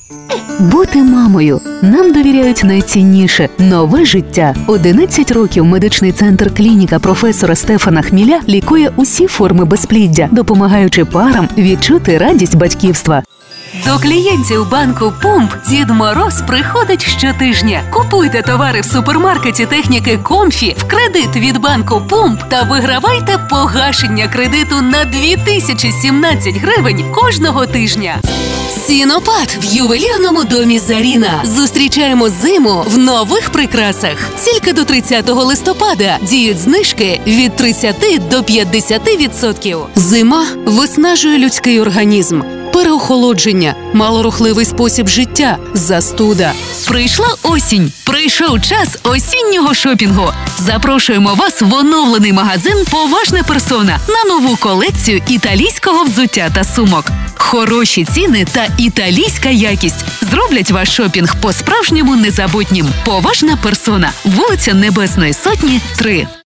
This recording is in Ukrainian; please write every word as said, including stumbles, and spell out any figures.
Бути мамою нам довіряють найцінніше – нове життя. одинадцять років медичний центр «Клініка» професора Стефана Хміля лікує усі форми безпліддя, допомагаючи парам відчути радість батьківства. До клієнтів банку «Пумп» Дід Мороз приходить щотижня. Купуйте товари в супермаркеті техніки «Комфі» в кредит від банку «Пумп» та вигравайте погашення кредиту на дві тисячі сімнадцять гривень кожного тижня. Сінопад в ювелірному домі «Заріна». Зустрічаємо зиму в нових прикрасах. Тільки до тридцятого листопада діють знижки від тридцяти до п'ятдесяти відсотків. Зима виснажує людський організм. Переохолодження, малорухливий спосіб життя, застуда. Прийшла осінь. Прийшов час осіннього шопінгу. Запрошуємо вас в оновлений магазин «Поважна персона» на нову колекцію італійського взуття та сумок. Хороші ціни та італійська якість зроблять ваш шопінг по-справжньому незабутнім. «Поважна персона», вулиця Небесної Сотні, три.